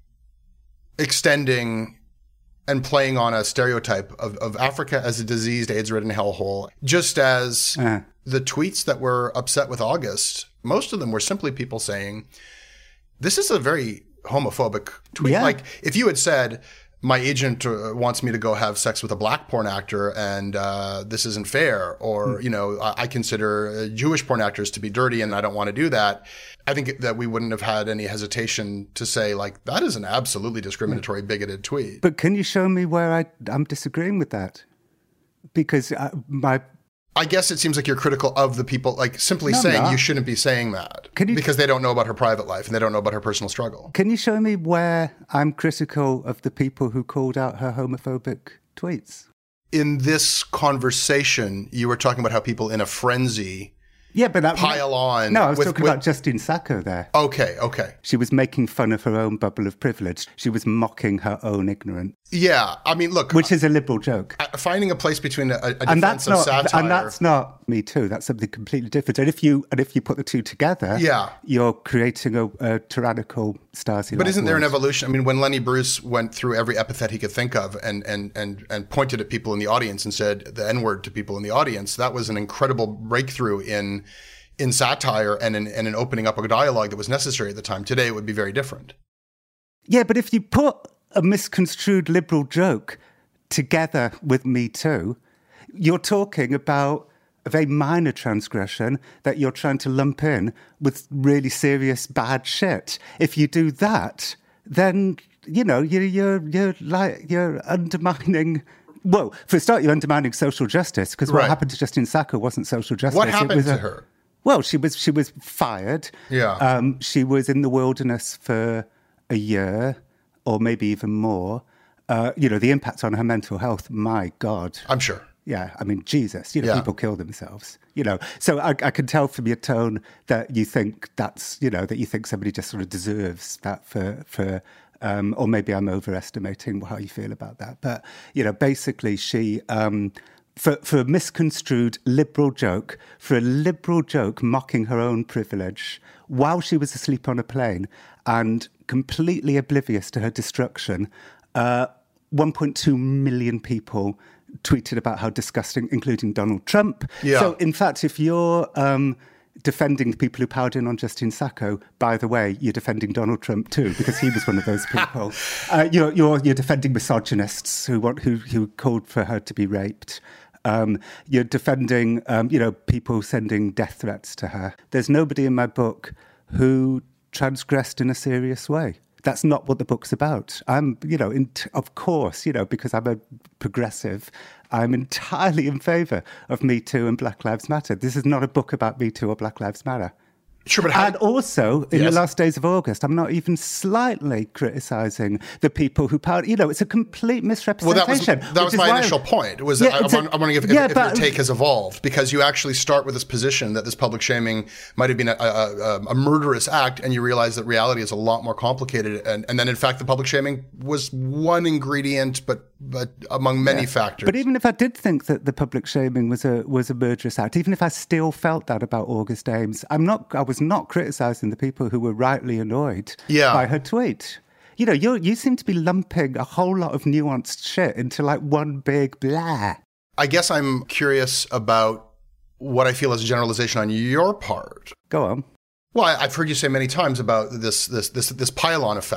extending and playing on a stereotype of, of Africa as a diseased, AIDS-ridden hellhole. Just as uh-huh. the tweets that were upset with August, most of them were simply people saying, this is a very homophobic tweet. Yeah. Like, if you had said, my agent uh, wants me to go have sex with a black porn actor and uh, this isn't fair, or, mm. you know, I, I consider uh, Jewish porn actors to be dirty and I don't want to do that. I think that we wouldn't have had any hesitation to say, like, that is an absolutely discriminatory, bigoted tweet. But can you show me where I, I'm disagreeing with that? Because uh, my... I guess it seems like you're critical of the people, like simply no, saying you shouldn't be saying that you, because they don't know about her private life and they don't know about her personal struggle. Can you show me where I'm critical of the people who called out her homophobic tweets? In this conversation, you were talking about how people in a frenzy yeah, but that, pile on. No, I was with, talking with, about Justine Sacco there. Okay, okay. She was making fun of her own bubble of privilege. She was mocking her own ignorance. Yeah, I mean, look. Which is a liberal joke. Finding a place between a, a defense and that's of not, satire. And that's not Me Too. That's something completely different. And if you and if you put the two together, yeah. you're creating a, a tyrannical Stasi. But isn't there an evolution? I mean, when Lenny Bruce went through every epithet he could think of and, and, and, and pointed at people in the audience and said the N-word to people in the audience, that was an incredible breakthrough in in satire and in, and in opening up a dialogue that was necessary at the time. Today, it would be very different. Yeah, but if you put a misconstrued liberal joke together with Me Too, you're talking about a very minor transgression that you're trying to lump in with really serious bad shit. If you do that, then, you know, you're, you're, you're like, you're undermining... Well, for a start, you're undermining social justice, because what right. happened to Justine Sacco wasn't social justice. What happened it was to a, her? Well, she was she was fired. Yeah. Um, she was in the wilderness for a year or maybe even more. Uh, you know, the impact on her mental health, my God. I'm sure. Yeah, I mean, Jesus, you know, yeah. people kill themselves, you know. So I, I can tell from your tone that you think that's, you know, that you think somebody just sort of deserves that for, for um, or maybe I'm overestimating how you feel about that. But, you know, basically she... Um, For, for a misconstrued liberal joke, for a liberal joke mocking her own privilege while she was asleep on a plane and completely oblivious to her destruction, uh, one point two million people tweeted about how disgusting, including Donald Trump. Yeah. So, in fact, if you're um, defending the people who powered in on Justine Sacco, by the way, you're defending Donald Trump too, because he was one of those people. uh, you're, you're, you're defending misogynists who want who, who called for her to be raped. Um, you're defending, um, you know, people sending death threats to her. There's nobody in my book who transgressed in a serious way. That's not what the book's about. I'm, you know, in t- of course, you know, because I'm a progressive, I'm entirely in favour of Me Too and Black Lives Matter. This is not a book about Me Too or Black Lives Matter. Sure, but how... And also, in yes. the last days of August, I'm not even slightly criticising the people who powered... You know, it's a complete misrepresentation. Well, that was, that was my initial I'm, point. Was yeah, I, I'm, I'm wondering if, yeah, if, if your take has evolved, because you actually start with this position that this public shaming might have been a, a, a murderous act, and you realize that reality is a lot more complicated. And, and then, in fact, the public shaming was one ingredient, but but among many yeah. factors. But even if I did think that the public shaming was a was a murderous act, even if I still felt that about August Ames, I'm not... I was not criticising the people who were rightly annoyed yeah. by her tweet. You know, you you seem to be lumping a whole lot of nuanced shit into like one big blah. I guess I'm curious about what I feel is a generalization on your part. Go on. Well, I've heard you say many times about this this this this pile-on effect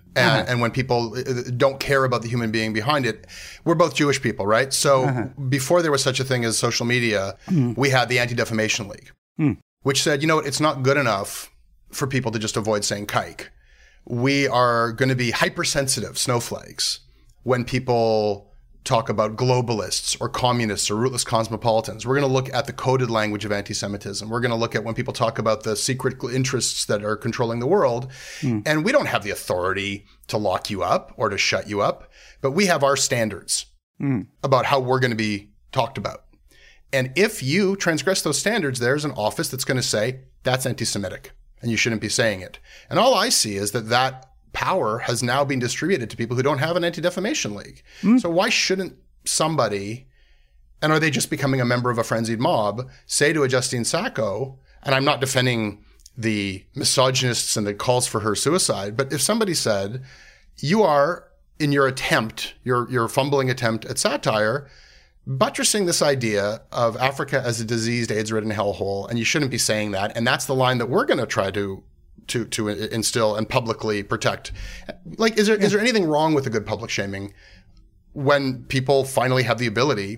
And, Uh-huh. and when people don't care about the human being behind it, we're both Jewish people, right? So Uh-huh. before there was such a thing as social media, Mm. we had the Anti-Defamation League, Mm. which said, you know what, it's not good enough for people to just avoid saying kike. We are going to be hypersensitive snowflakes when people talk about globalists or communists or rootless cosmopolitans. We're going to look at the coded language of anti-Semitism. We're going to look at when people talk about the secret interests that are controlling the world. Mm. And we don't have the authority to lock you up or to shut you up, but we have our standards mm. about how we're going to be talked about. And if you transgress those standards, there's an office that's going to say, that's anti-Semitic and you shouldn't be saying it. And all I see is that that power has now been distributed to people who don't have an Anti-Defamation League. Mm. So why shouldn't somebody, and are they just becoming a member of a frenzied mob, say to a Justine Sacco, and I'm not defending the misogynists and the calls for her suicide, but if somebody said, you are, in your attempt, your, your fumbling attempt at satire, buttressing this idea of Africa as a diseased, AIDS-ridden hellhole, and you shouldn't be saying that, and that's the line that we're going to try to to to instill and publicly protect. Like, is there yeah. is there anything wrong with a good public shaming when people finally have the ability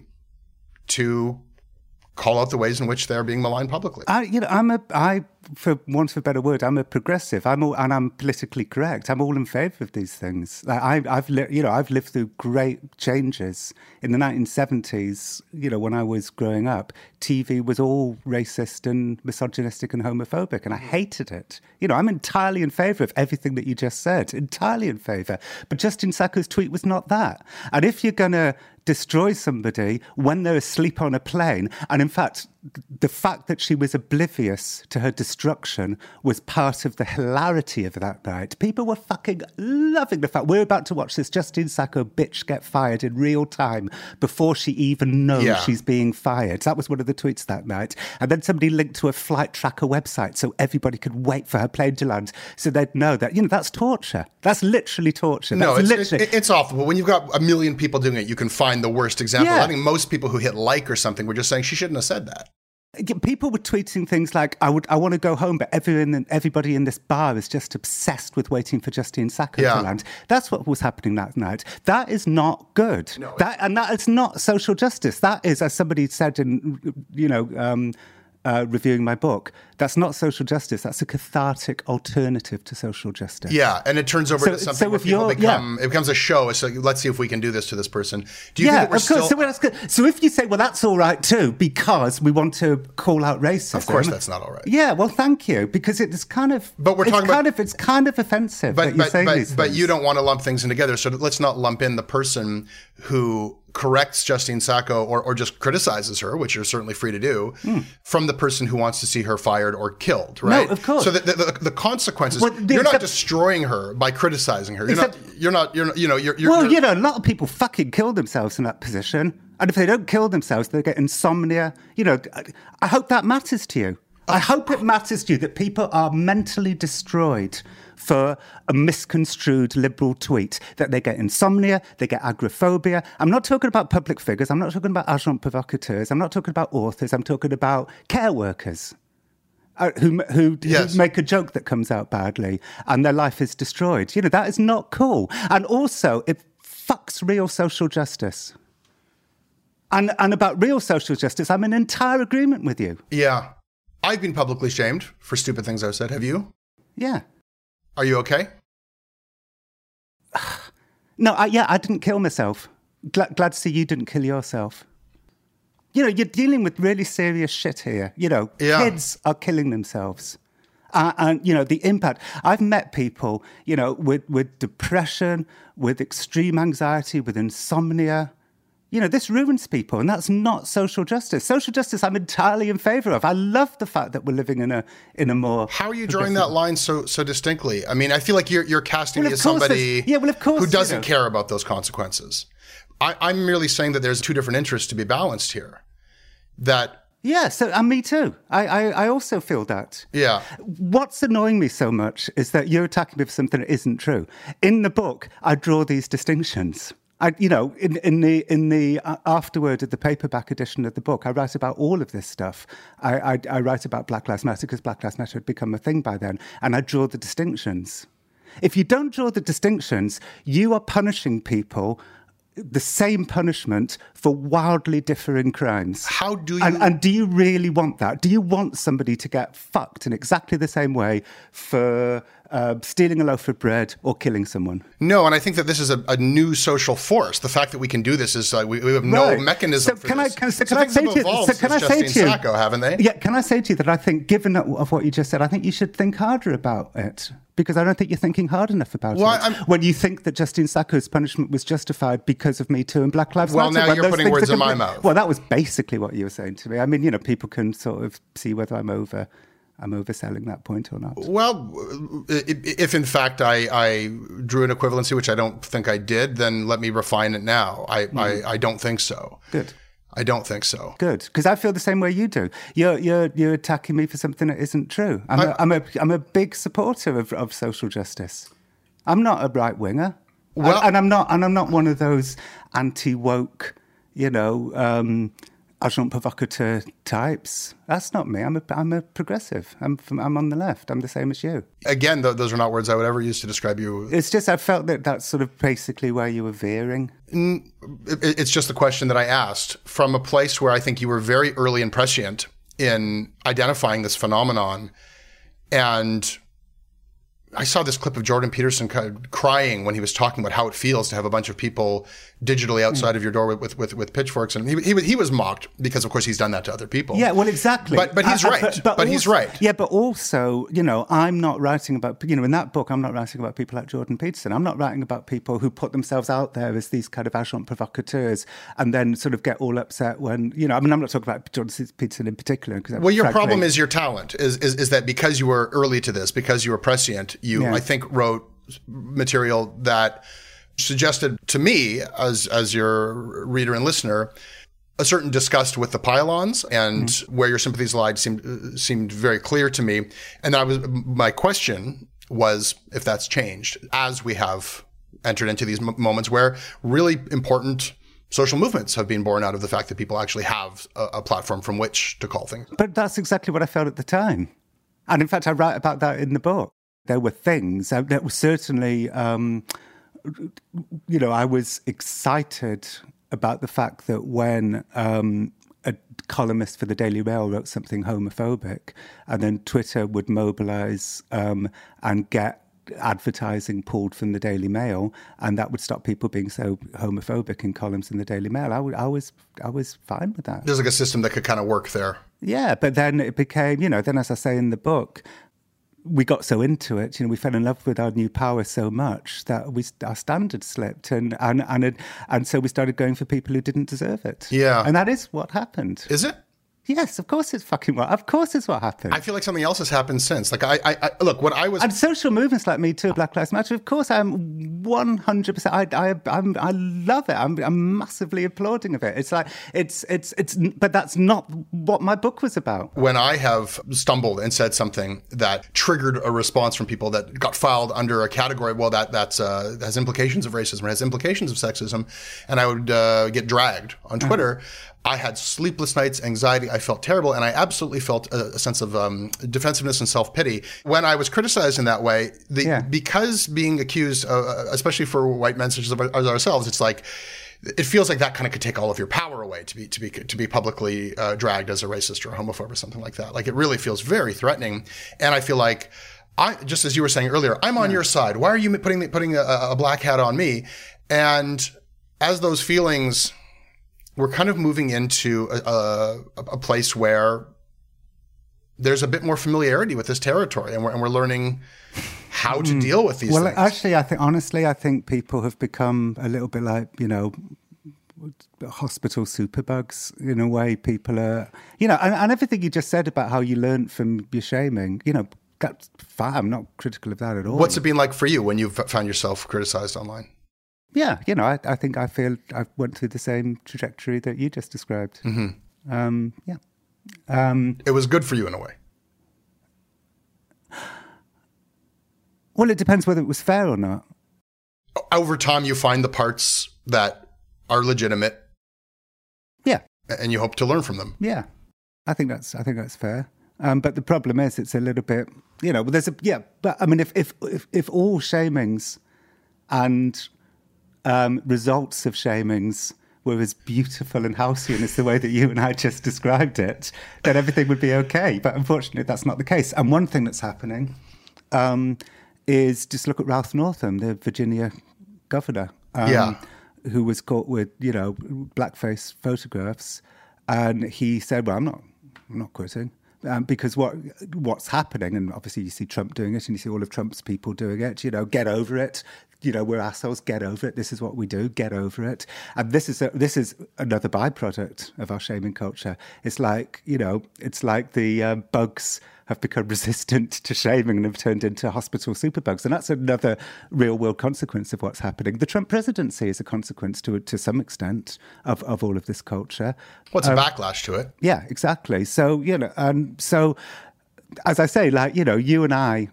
to call out the ways in which they're being maligned publicly? I, you know, I'm a, I, for want of a better word, I'm a progressive. I'm all, and I'm politically correct. I'm all in favour of these things. Like I, I've, li- you know, I've lived through great changes in the nineteen seventies. You know, when I was growing up, T V was all racist and misogynistic and homophobic, and I hated it. You know, I'm entirely in favour of everything that you just said. Entirely in favour. But Justine Sacco's tweet was not that. And if you're going to destroy somebody when they're asleep on a plane, and in fact, the fact that she was oblivious to her destruction was part of the hilarity of that night. People were fucking loving the fact we're about to watch this Justine Sacco bitch get fired in real time before she even knows yeah. she's being fired. That was one of the tweets that night. And then somebody linked to a flight tracker website so everybody could wait for her plane to land so they'd know that, you know, that's torture. That's literally torture. That's no, it's, literally... It's, it's awful. But when you've got a million people doing it, you can find the worst example. Yeah. I think most people who hit like or something were just saying she shouldn't have said that. People were tweeting things like, I would, I want to go home, but everyone, everybody in this bar is just obsessed with waiting for Justine Sacco yeah. to land. That's what was happening that night. That is not good. No, that, and that is not social justice. That is, as somebody said in, you know, um, uh, reviewing my book, that's not social justice. That's a cathartic alternative to social justice. Yeah, and it turns over so, to something so where if people become, yeah. it becomes a show. So let's see if we can do this to this person. Do you yeah, think that we're of still... course. So, that's good. So if you say, well, that's all right too, because we want to call out racism. Of course that's not all right. Yeah, well, thank you, because it's kind of... But we're it's talking kind about... Of, it's kind of offensive but, that you're but, saying but, these But things. you don't want to lump things in together, so let's not lump in the person who corrects Justine Sacco or, or just criticizes her, which you're certainly free to do, mm. from the person who wants to see her fired or killed, right? No, of course. So the, the, the, the consequences, well, the, you're not except, destroying her by criticizing her. You're except, not, you're not, you're not, you know, you're, you're Well, you're, you know, a lot of people fucking kill themselves in that position. And if they don't kill themselves, they get insomnia. You know, I hope that matters to you. I hope it matters to you that people are mentally destroyed for a misconstrued liberal tweet, that they get insomnia, they get agoraphobia. I'm not talking about public figures. I'm not talking about agents provocateurs. I'm not talking about authors. I'm talking about care workers uh, who, who, yes. who make a joke that comes out badly and their life is destroyed. You know, that is not cool. And also, it fucks real social justice. And, and about real social justice, I'm in entire agreement with you. Yeah. I've been publicly shamed for stupid things I've said. Have you? Yeah. Are you okay? No, I, yeah, I didn't kill myself. Glad, glad to see you didn't kill yourself. You know, you're dealing with really serious shit here. You know, yeah. kids are killing themselves. Uh, and, you know, the impact. I've met people, you know, with, with depression, with extreme anxiety, with insomnia. You know, this ruins people, and that's not social justice. Social justice I'm entirely in favour of. I love the fact that we're living in a in a more... How are you drawing that line so so distinctly? I mean, I feel like you're you're casting well, me as somebody yeah, well, of course, who doesn't you know. care about those consequences. I, I'm merely saying that there's two different interests to be balanced here. That... Yeah, so, and me too. I, I, I also feel that. Yeah. What's annoying me so much is that you're attacking me for something that isn't true. In the book, I draw these distinctions. I, you know, in, in the in the uh, afterword of the paperback edition of the book, I write about all of this stuff. I, I, I write about Black Lives Matter because Black Lives Matter had become a thing by then, and I draw the distinctions. If you don't draw the distinctions, you are punishing people the same punishment for wildly differing crimes. How do you... And, and do you really want that? Do you want somebody to get fucked in exactly the same way for uh, stealing a loaf of bread or killing someone? No, and I think that this is a, a new social force. The fact that we can do this is like, we, we have no right. mechanism so for can this. I, can, so so can I say to you, so can I say to you, Sacco, haven't they? Yeah, can I say to you that I think, given of what you just said, I think you should think harder about it. Because I don't think you're thinking hard enough about well, it. I'm, when you think that Justine Sacco's punishment was justified because of Me Too and Black Lives well, Matter. Well, now you're putting words in my mouth. Well, that was basically what you were saying to me. I mean, you know, people can sort of see whether I'm over... I'm overselling that point or not. Well, if in fact I, I drew an equivalency, which I don't think I did, then let me refine it now. I, mm. I, I don't think so. Good. I don't think so. Good, because I feel the same way you do. You're you're you're attacking me for something that isn't true. I'm I, a, I'm a I'm a big supporter of, of social justice. I'm not a right winger, well, and, and I'm not and I'm not one of those anti-woke, you know, um, agent provocateur types. That's not me. I'm a I'm a progressive. I'm from, I'm on the left. I'm the same as you. Again, th- those are not words I would ever use to describe you. It's just I felt that that's sort of basically where you were veering. It's just the question that I asked from a place where I think you were very early and prescient in identifying this phenomenon. And I saw this clip of Jordan Peterson crying when he was talking about how it feels to have a bunch of people digitally outside mm. of your door with, with, with pitchforks. And he, he, he was mocked because, of course, he's done that to other people. Yeah, well, exactly. But, but he's uh, right. But, but, but also, he's right. Yeah, but also, you know, I'm not writing about, you know, in that book, I'm not writing about people like Jordan Peterson. I'm not writing about people who put themselves out there as these kind of agent provocateurs and then sort of get all upset when, you know, I mean, I'm not talking about Jordan Peterson in particular. Well, your frankly, problem is your talent, is, is, is that because you were early to this, because you were prescient, you, yeah. I think, wrote material that suggested to me, as as your reader and listener, a certain disgust with the pylons and mm. where your sympathies lied seemed seemed very clear to me. And I was my question was if that's changed as we have entered into these m- moments where really important social movements have been born out of the fact that people actually have a, a platform from which to call things. But that's exactly what I felt at the time. And in fact, I write about that in the book. There were things that were certainly, um, you know, I was excited about the fact that when um, a columnist for the Daily Mail wrote something homophobic, and then Twitter would mobilise um, and get advertising pulled from the Daily Mail, and that would stop people being so homophobic in columns in the Daily Mail. I, w- I was I was fine with that. There's like a system that could kind of work there. Yeah, but then it became, you know, then as I say in the book, we got so into it, you know, we fell in love with our new power so much that we our standards slipped, and and and it, and so we started going for people who didn't deserve it. Yeah, and that is what happened. Is it? Yes, of course it's fucking what. Of course it's what happened. I feel like something else has happened since. Like I, I, I look, what I was and social movements like Me Too, Black Lives Matter. Of course, I'm one hundred percent. I, I, I'm, I love it. I'm, I'm massively applauding of it. It's like it's, it's, it's. But that's not what my book was about. When I have stumbled and said something that triggered a response from people that got filed under a category, well, that that's uh, has implications of racism, it has implications of sexism, and I would uh, get dragged on Twitter. Mm-hmm. I had sleepless nights, anxiety. I felt terrible. And I absolutely felt a, a sense of um, defensiveness and self-pity. When I was criticized in that way, the, yeah. because being accused, uh, especially for white men such as ourselves, it's like, it feels like that kind of could take all of your power away to be to be to be publicly uh, dragged as a racist or a homophobe or something like that. Like it really feels very threatening. And I feel like, I just as you were saying earlier, I'm on yeah. your side. Why are you putting putting a, a black hat on me? And as those feelings, we're kind of moving into a, a, a place where there's a bit more familiarity with this territory, and we're, and we're learning how to deal with these well, things. Well, actually, I think, honestly, I think people have become a little bit like, you know, hospital superbugs in a way. People are, you know, and, and everything you just said about how you learned from your shaming, you know, that's fine. I'm not critical of that at all. What's it been like for you when you've found yourself criticized online? Yeah, you know, I, I think I feel I went through the same trajectory that you just described. Mm-hmm. Um, yeah. Um, it was good for you in a way. Well, it depends whether it was fair or not. Over time, you find the parts that are legitimate. Yeah. And you hope to learn from them. Yeah. I think that's I think that's fair. Um, but the problem is, it's a little bit, you know, there's a, yeah, but I mean, if if if, if all shamings and um, results of shamings were as beautiful and halcyon as the way that you and I just described it, then everything would be okay. But unfortunately, that's not the case. And one thing that's happening um, is just look at Ralph Northam, the Virginia governor, um, yeah. who was caught with, you know, blackface photographs. And he said, well, I'm not, I'm not quitting. Um, because what what's happening, and obviously you see Trump doing it and you see all of Trump's people doing it, you know, get over it. You know, we're assholes, get over it. This is what we do, get over it. And this is a, this is another byproduct of our shaming culture. It's like, you know, it's like the um, bugs have become resistant to shaming and have turned into hospital superbugs. And that's another real world consequence of what's happening. The Trump presidency is a consequence to to some extent of, of all of this culture. What's um, a backlash to it? Yeah, exactly. So, you know, and so, as I say, like, you know, you and I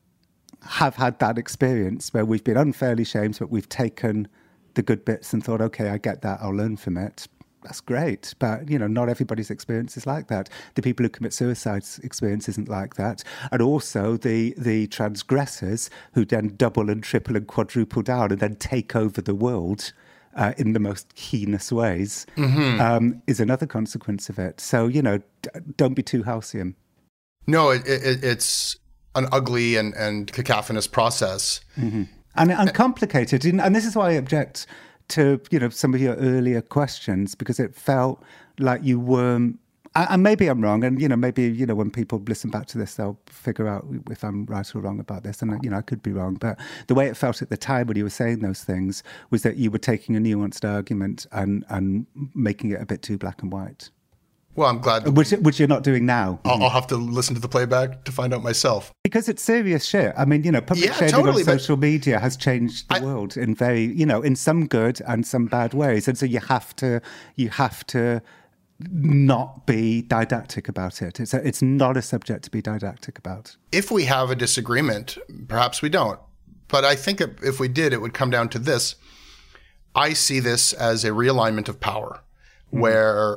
have had that experience where we've been unfairly shamed, but we've taken the good bits and thought, okay, I get that, I'll learn from it. That's great. But, you know, not everybody's experience is like that. The people who commit suicide's experience isn't like that. And also the the transgressors who then double and triple and quadruple down and then take over the world uh, in the most heinous ways mm-hmm. um, is another consequence of it. So, you know, d- don't be too halcyon. No, it, it, it's an ugly and, and cacophonous process. Mm-hmm. And, and complicated. And this is why I object to, you know, some of your earlier questions, because it felt like you weren't, and maybe I'm wrong, and, you know, maybe, you know, when people listen back to this, they'll figure out if I'm right or wrong about this, and, you know, I could be wrong, but the way it felt at the time when you were saying those things was that you were taking a nuanced argument and, and making it a bit too black and white. Well, I'm glad. Which, which you're not doing now. I'll, I'll have to listen to the playback to find out myself. Because it's serious shit. I mean, you know, public yeah, shaming totally, on social media has changed the I, world in very, you know, in some good and some bad ways. And so you have to, you have to not be didactic about it. It's a, it's not a subject to be didactic about. If we have a disagreement, perhaps we don't. But I think if we did, it would come down to this. I see this as a realignment of power, mm-hmm. where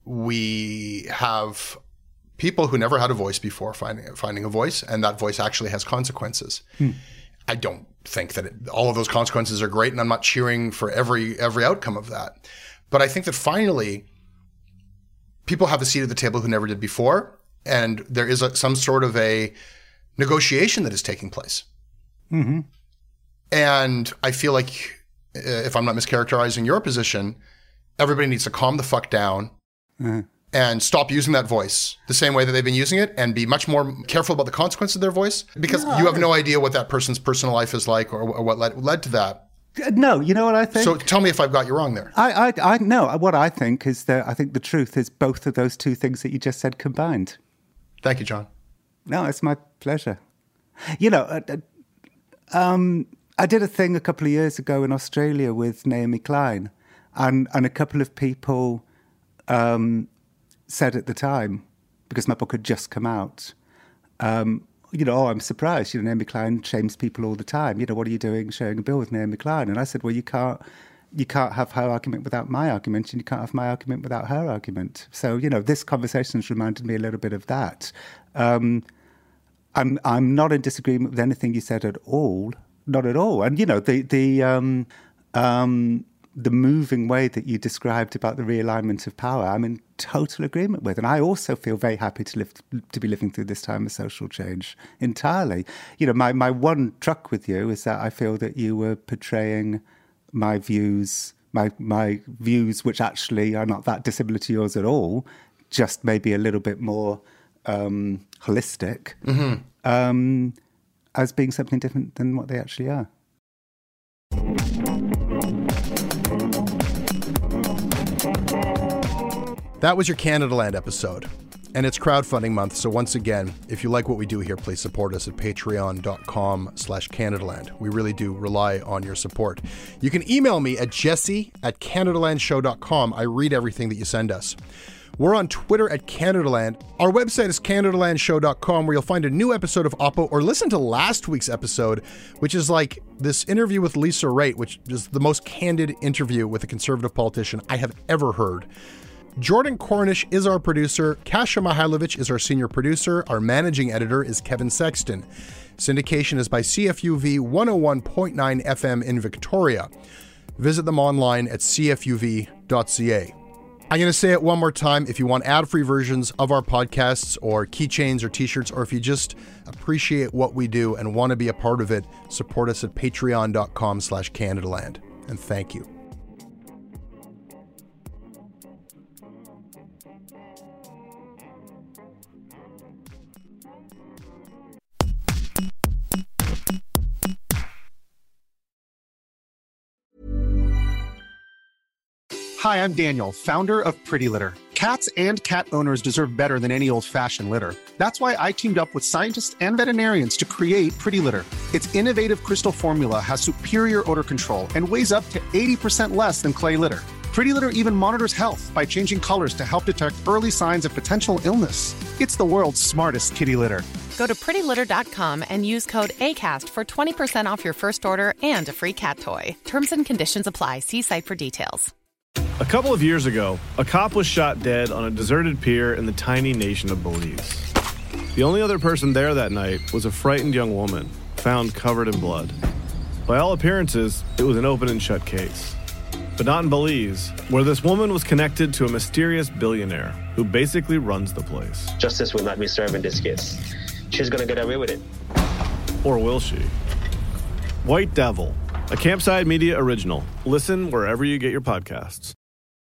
we have people who never had a voice before finding finding a voice, and that voice actually has consequences. Hmm. I don't think that it, all of those consequences are great, and I'm not cheering for every every outcome of that. But I think that finally, people have a seat at the table who never did before, and there is a, some sort of a negotiation that is taking place. Mm-hmm. And I feel like, if I'm not mischaracterizing your position, everybody needs to calm the fuck down. Uh-huh. And stop using that voice the same way that they've been using it, and be much more careful about the consequences of their voice, because no, you have no idea what that person's personal life is like, or, or what led, led to that. No, you know what I think? So tell me if I've got you wrong there. I, I, I no. What I think is that I think the truth is both of those two things that you just said combined. Thank you, John. No, it's my pleasure. You know, uh, um, I did a thing a couple of years ago in Australia with Naomi Klein, and and a couple of people Um, said at the time, because my book had just come out, um, you know, oh, I'm surprised, you know, Naomi Klein shames people all the time. You know, what are you doing sharing a bill with Naomi Klein? And I said, well, you can't, you can't have her argument without my argument, and you can't have my argument without her argument. So, you know, this conversation has reminded me a little bit of that. Um, I'm I'm not in disagreement with anything you said at all, not at all. And, you know, the, the, um, um, the moving way that you described about the realignment of power, I'm in total agreement with. And I also feel very happy to live to be living through this time of social change entirely. You know, my, my one truck with you is that I feel that you were portraying my views, my my views, which actually are not that dissimilar to yours at all, just maybe a little bit more um, holistic, mm-hmm. um, as being something different than what they actually are. That was your Canadaland episode, and it's crowdfunding month, so once again, if you like what we do here, please support us at patreon.com slash Canadaland. We really do rely on your support. You can email me at jesse at canadalandshow dot com. I read everything that you send us. We're on Twitter at Canadaland. Our website is canadalandshow dot com, where you'll find a new episode of Oppo, or listen to last week's episode, which is like this interview with Lisa Raitt, which is the most candid interview with a conservative politician I have ever heard. Jordan Cornish is our producer. Kasia Mihailovich is our senior producer. Our managing editor is Kevin Sexton. Syndication is by C F U V one oh one point nine F M in Victoria. Visit them online at c f u v dot c a. I'm going to say it one more time. If you want ad-free versions of our podcasts or keychains or t-shirts, or if you just appreciate what we do and want to be a part of it, support us at patreon.com slash Canadaland. And thank you. Hi, I'm Daniel, founder of Pretty Litter. Cats and cat owners deserve better than any old-fashioned litter. That's why I teamed up with scientists and veterinarians to create Pretty Litter. Its innovative crystal formula has superior odor control and weighs up to eighty percent less than clay litter. Pretty Litter even monitors health by changing colors to help detect early signs of potential illness. It's the world's smartest kitty litter. Go to pretty litter dot com and use code ACAST for twenty percent off your first order and a free cat toy. Terms and conditions apply. See site for details. A couple of years ago, a cop was shot dead on a deserted pier in the tiny nation of Belize. The only other person there that night was a frightened young woman, found covered in blood. By all appearances, it was an open and shut case. But not in Belize, where this woman was connected to a mysterious billionaire who basically runs the place. Justice will not be served in this case. She's gonna get away with it. Or will she? White Devil, a Campside Media original. Listen wherever you get your podcasts.